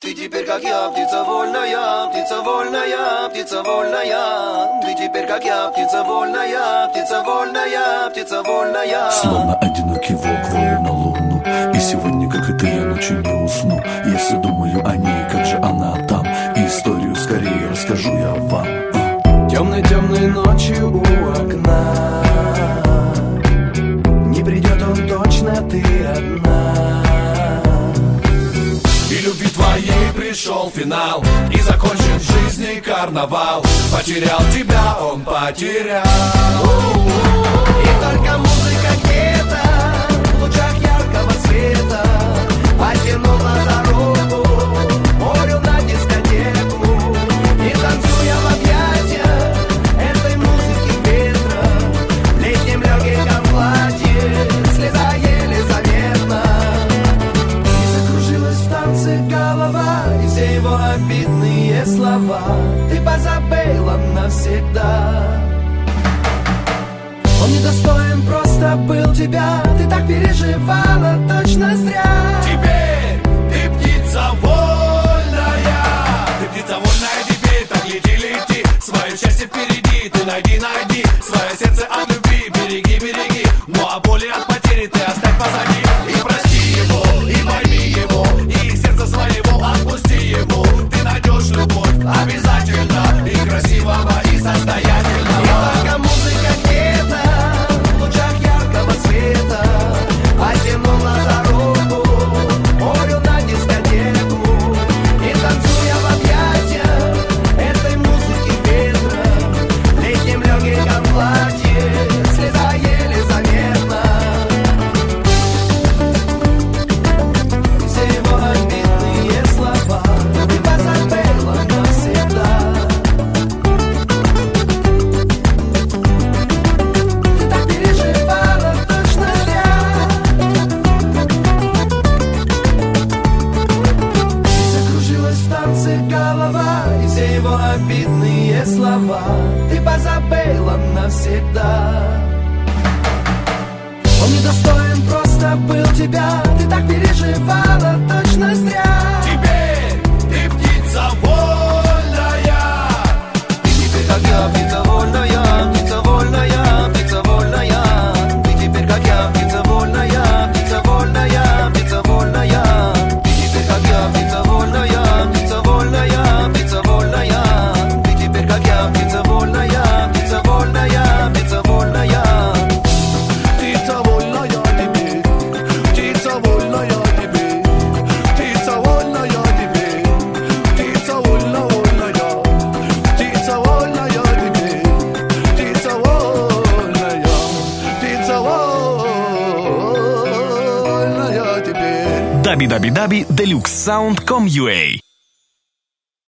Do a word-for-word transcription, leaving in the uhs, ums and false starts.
Ты теперь как я, птица вольная, птица вольная, птица вольная. Ты теперь как я, птица вольная, птица вольная, птица вольная. Словно одинокий волк волю на луну. И сегодня, как и ты, я ночью не усну. Я все думаю о ней, как же она там. И историю скорее расскажу я вам. Темной-темной ночью у окна не придет он точно, ты одна. И любви твоей пришел финал, и закончен в жизни карнавал. Потерял тебя, он потерял. И только музыка где-то в лучах яркого света потянула за руку морю на дискотеку. И танцуя в объятиях этой музыки ветра, в летнем легком платье слеза еле заметна. И закружилась в танце голова, и все его обидные слова ты позабыла навсегда. Он недостоин просто был тебя, ты так переживала точно зря. Теперь ты птица вольная, ты птица вольная теперь, так лети, лети. Свое счастье впереди, ты найди, найди свое сердце от любви, береги, береги. Ну а боли от потери ты оставь позади. И прости его, и пойми его, и сердце своего отпусти его. Ты найдешь любовь обязательно, и красивого, и состоятельного. И только музыка где-то в лучах яркого света потянула за руку морю на дискотеку. И танцуя в объятиях этой музыки ветра, в летнем легком платье слеза еле заметна. Все его обидные слова ты позабыла навсегда. Ты так переживала точно зря. И закружилась в танце голова, и все его обидные слова ты позабыла навсегда. Он недостоин просто был тебя, ты так переживала точно зря. Теперь ты птица вольная. Ты теперь как я, птица вольная, птица вольная, птица вольная. Ты теперь как я, птица вольная, птица вольная, птица вольная. Ты теперь как я, птица вольная, птица вольная, птица вольная. Ты теперь как я, птица вольная, птица вольная, птица вольная. Птица вольная теперь, птица вольная теперь, птица вольная теперь, птица вольно вольная, птица вольная теперь, птица вольная, птица вольная теперь. дабл ю дабл ю дабл ю точка делюкс саунд точка ком точка ю а